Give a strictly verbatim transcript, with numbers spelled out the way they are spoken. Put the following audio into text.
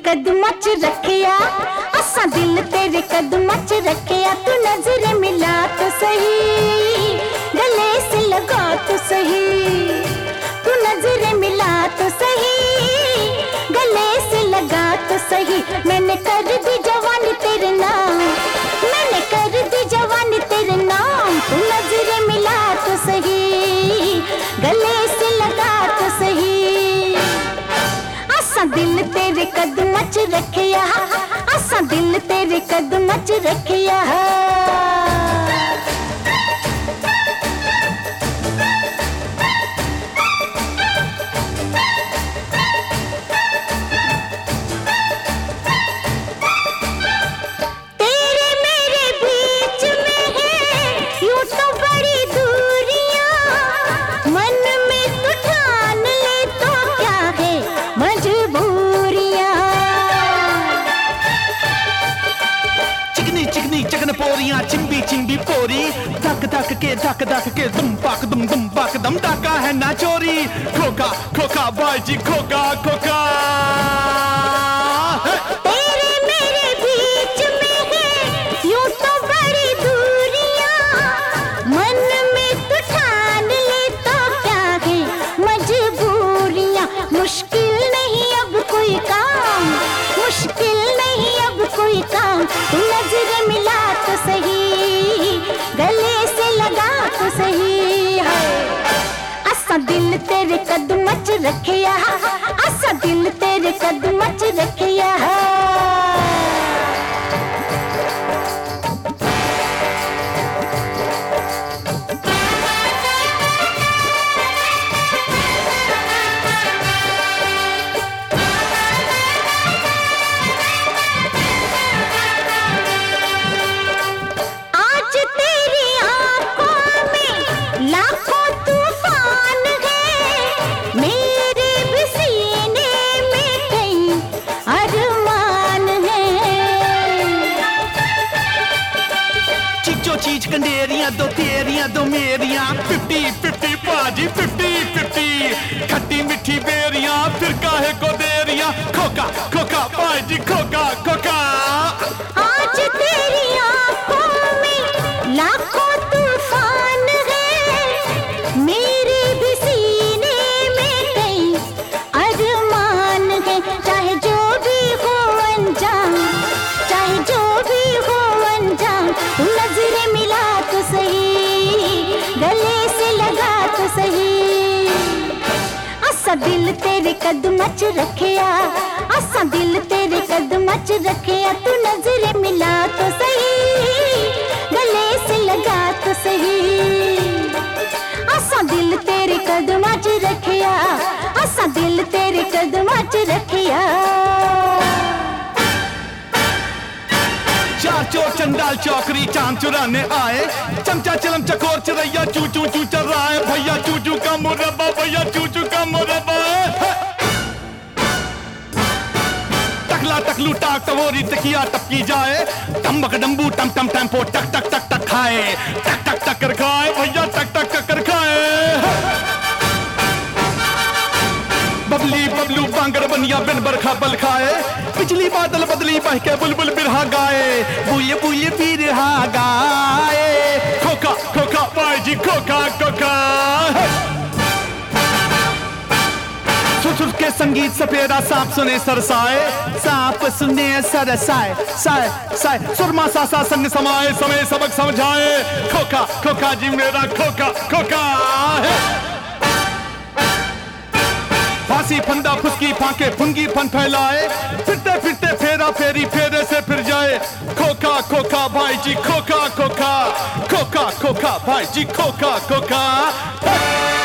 कदमां च रखिया, असा दिल तेरे कदमां च रखिया। तू नजर मिला तो सही, गले से लगा तो सही। तू नजर मिला तो सही, गले से लगा तो सही। मैंने कर दी जवानी तेरे नाम, मैंने कर दी जवानी तेरे नाम। तू नजर मिला तो सही, गले से लगा तो सही। असा दिल तेरे कदमां च रखिया, असा दिल तेरे कदमां च रखिया। पोरियां चिंबी चिंबी पोरी, धक धक के धक धक के दुम पाक दुम दुम पाक दम। डाका है ना चोरी, खोका खोका भाई जी खोका खोका। तेरे मेरे बीच में है यूं तो बड़ी दूरियां, मन में तू ठान ले तो क्या है मजबूरियां। मुश्किल नहीं अब कोई काम, मुश्किल नहीं अब कोई काम। तू नजर मिला तो सही, गले से लगा तो सही है। असा दिल तेरे कदमां च रखिया, असा दिल तेरे कदमां च रखिया। लाखों तूफान है, मेरे भी सीने में कई अरमान है। चीजो चीज कंडेरियां दो तेरियां दो मेरियां। फिफ्टी फिफ्टी बाजी फिफ्टी फिफ्टी, खट्टी मिठी बेरियां फिर काहे को देरियां। खोका खोका भाई जी खोका खोका। आज तेरी आंखों में लाखों तूफान है, मेरे भी सीने में कई अरमान है। चाहे जो भी हो अंजाम, चाहे जो भी हो अंजाम। तू नजर मिला तो सही, गले से लगा तो सही। असा दिल तेरे कदमां च रखिया, असा दिल तेरे कदमां च रखिया। तू नजर मिला तो सही, गले से लगा तो सही। असा दिल तेरे कदमां च रखिया, असा दिल तेरे कदमां च रखिया। चार चोर चंडाल चौकरी चांद चुराने आए, चमचा चलम चकोर चिरैया चू चू चू चल रहा है। भैया चूचू का मुरब्बा, भैया चूचू का मुरब्बा। टकला टकलू टाक टवोरी तकिया टपकी जाए, टम्बक डम्बू टम टम टेम्पो टक टक टक टक खाए। टक टक टक कर खाए भैया टक टक टक कर खाए। बबली बबलू बांगर बनिया बिन बरखा बल खाए, बिजली बादल बदली बह के बुलबुल बिरहा गाए। बुए बुए बिरहा गाए, खोका खोका भाई जी खोका खोका। सुर के संगीत सपेरा सांप सुने सरसाए, सांप सुने सरसाए साए साए। सुरमा सा सा संग समाए, समय सबक समझाए। खोका खोका जी मेरा खोका खोका। फांसी फंदा फुसकी फांके फुंगी फन फैलाए, फिरते फिरते फेरा फेरी फेरे से फिर जाए। खोका खोका भाई जी खोका खोका, खोका खोका भाई जी खोका खोका।